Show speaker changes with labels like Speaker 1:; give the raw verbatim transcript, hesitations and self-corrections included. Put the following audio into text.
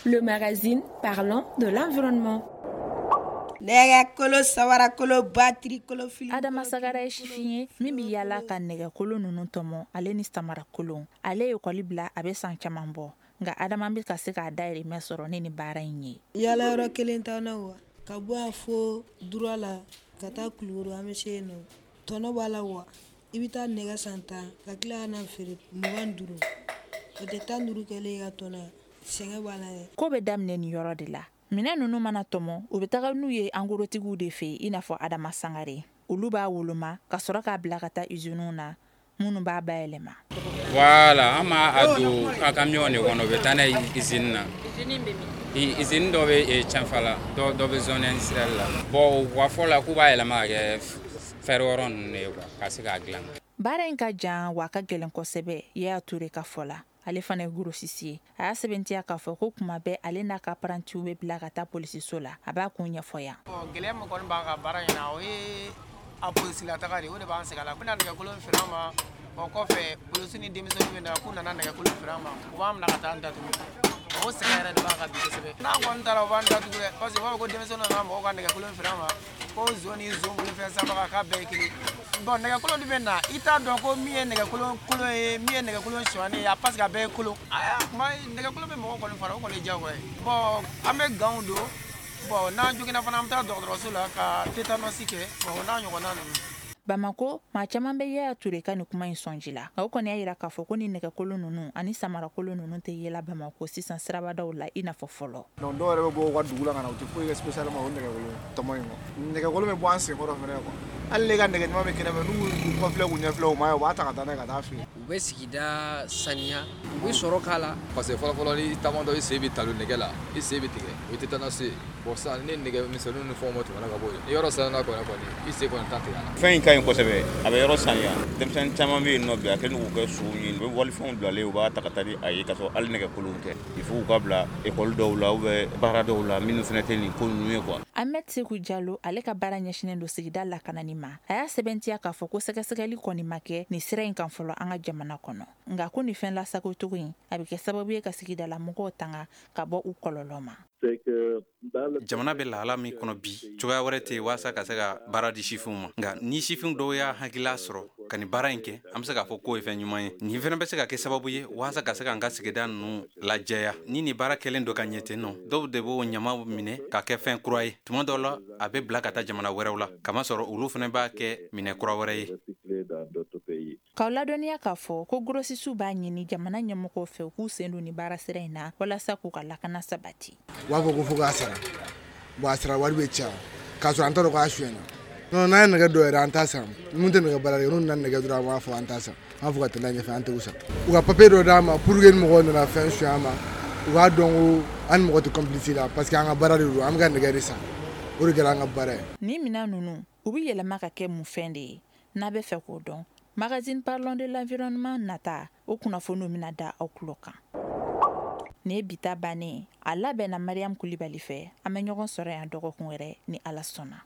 Speaker 1: le magazine parlant de l'environnement.
Speaker 2: Adama Sagara ye sifin ye min bi yala ka nɛgɛkolo nunu tɔmɔ ale ni samara kolon. Ale ye ekɔli bila a bɛ san caman bɔ. Nga Adama bɛ ka se k'a dayirimɛ sɔrɔ ni ni baara in ye.
Speaker 3: Yala yɔrɔ kelen t'an na wa ka bɔ yan fo Dura la ka taa Kulukoro an bɛ se yen nɔ. Tɔnɔ b'a la wa i bɛ taa nɛgɛ san tan ka tila ka na feere mugan ni duuru. O tɛ tan ni duuru kɛlen ka tɔnɔ ye sɛgɛn b'a la dɛ.
Speaker 2: Ko bɛ daminɛ nin yɔrɔ de la. Minɛn ninnu mana tɔmɔ u bɛ taga n'u ye angorotigiw de fɛ i n'a fɔ Adama Sangare. Olu b'a woloma ka sɔrɔ k'a bila ka taa usines na minnu b'a bayɛlɛma.
Speaker 4: Voilà, an ma a don a camion de kɔnɔ u bɛ taa n'a ye usine na. Usine dɔ bɛ Canfala dɔ dɔ bɛ zone industrielle la. Bon u ka fɔ la k'u b'a yɛlɛma ka kɛ fɛrɛyɔrɔ ninnu de ye quoi ka se k'a dilan.
Speaker 2: Baara in ka jan wa a ka gɛlɛn kosɛbɛ Yaya Ture ka fɔ la. Ale fana ye gorosisi ye. A y'a sɛbɛntiya k'a fɔ ko kuma bɛɛ ale n'a ka apprentiw bɛ bila ka taa polisiso la. A b'a kun ɲɛfɔ yan.
Speaker 5: Gɛlɛya min kɔni b'an ka baara in na o ye a polisila taga de o de b'an sɛgɛn la. Ko na nɛgɛkolon feere an ma o kɔfɛ polisi ni denmisɛnninw bɛ na k'u nana nɛgɛkolon feere an ma u b'an minɛ ka taa an datugu. O sɛgɛn yɛrɛ de b'an ka bi kosɛbɛ. N'an kɔni taara u b'an datugu dɛ parce que u b'a fɔ ko denmisɛnninw nana mɔgɔw ka nɛgɛkolon feere an ma ko zone ni zone bolofɛn sanbaga k'a bɛɛ ye kelen. Bon nɛgɛkolon de bɛ na i t'a dɔn ko min ye nɛgɛkolon kolon ye min ye nɛgɛkolon suɲɛni ye parce que a bɛɛ ye kolon. Aya kuma nɛgɛkolon bɛ mɔgɔw kɔni fara o kɔni ye diyagoya ye. Bon an bɛ gants don bon n'an joginna fana an bɛ taa dɔgɔtɔrɔso la ka tétanos kɛ bon o n'a ɲɔgɔnna ninnu.
Speaker 2: Bamako maa caman bɛ Yaya Ture ka nin kuma in sɔnji la. O kɔni y'a yira k'a fɔ ko ni nɛgɛkolon ninnu ani samarakolon ninnu tɛ yela Bamako sisan sirabadaw la i n'a fɔ fɔlɔ.
Speaker 6: Donc dɔw yɛrɛ bɛ bɔ u ka dugu la ka na u tɛ foyi kɛ spécialement o nɛgɛkolon tɔmɔ in kɔ. Nɛgɛkolon bɛ bɔ an senkɔrɔ fɛnɛ quoi. Hali ne ka nɛgɛ ɲuman bɛ kɛnɛ fɛ n'u y'u kɔfilɛ k'u ɲɛfilɛ u ma ye u b'a ta ka taa n'a ye ka taa feere.
Speaker 7: U bɛ sigida saniya u bɛ sɔrɔ k'a la.
Speaker 8: Parce que fɔlɔfɔlɔ ni tamatɔ i sen bɛ talo nɛgɛ la i sen bɛ tigɛ o tɛ taa na se bon sisan ni nɛgɛ misɛnninw ni fɛnw ma tɛmɛ ka bɔ yen ni yɔrɔ saniyana kɔni kɔni i sen kɔni t'a tigɛ a la.
Speaker 9: Fɛn in ka ɲi kosɛbɛ a bɛ yɔrɔ saniya denmisɛnnin caman bɛ yen nɔ bi a kɛlen k'u kɛ sugu ɲini u bɛ walifɛnw bilalen u b'a ta ka taa di a ye ka sɔrɔ hali nɛgɛkolon tɛ il faut k'u ka bila école dɔw la ou bien baara dɔw la minnu fana tɛ nin ko ninnu ye quoi.
Speaker 2: Ahmed Sekou Diallo ale ka baara ɲɛsinnen don sigida lakanani ma. A y'a sɛbɛntiya k'a fɔ ko sɛgɛsɛgɛli kɔni ma kɛ nin sira in kan fɔlɔ an ka jamana kɔnɔ. Nka ko nin fɛn lasago cogo in a bɛ kɛ sababu ye ka sigida la mɔgɔw tanga ka bɔ u kɔlɔlɔ ma.
Speaker 10: Jamana bɛ lahala min kɔnɔ bi cogoya wɛrɛ tɛ waasa ka se ka baara di sifinw ma nka ni sifin dɔw y'a hakilila sɔrɔ ka nin baara in kɛ an bɛ se k'a fɔ k'o ye fɛn ɲuman ye nin fɛnɛ bɛ se ka kɛ sababu ye waasa ka se k'an ka sigida ninnu lajɛya ni nin baara kɛlen don ka ɲɛ ten nɔ dɔw de b'o ɲama minɛ ka kɛ fɛn kura ye tuma dɔw la a bɛ bila ka taa jamana wɛrɛw la kamasɔrɔ olu fɛnɛ b'a kɛ minɛ kura wɛrɛ ye.
Speaker 2: K'aw ladɔnniya k'a fɔ ko grossistes b'a ɲini jamana ɲɛmɔgɔw fɛ u k'u sen don ni baara sira in na walasa k'u ka lakana sabati.
Speaker 6: U b'a fɔ ko fo k'a sara bon a sara wari bɛ caya k'a sɔrɔ an t'a dɔn k'a suyɛnna non n'an ye nɛgɛ dɔw yɛrɛ an t'a san mun tɛ nɛgɛ baara kɛ n'u nana nɛgɛ dɔrɔn an b'a fɔ an t'a san an b'a fɔ ka tɛmɛ ɲɛfɛ an t'u san u ka papier dɔ d'an ma pour que ni mɔgɔw nana fɛn suɲɛ an ma u k'a dɔn ko an ni mɔgɔ tɛ complice la parce que an ka baara de don an bɛ ka nɛgɛ de san o de kɛra an ka baara ye.
Speaker 2: Nin minɛn ninnu u bɛ yɛlɛma ka kɛ mun fɛn de ye n'a bɛ fɛ k'o dɔn magazine parlant de l'environnement nata o kunnafoniw bɛna da aw tulo kan. Nin ye bita bannen a labɛnna Mariam Kulibali fɛ an bɛ ɲɔgɔn sɔrɔ yan dɔgɔkun wɛrɛ ni Ala sɔnna.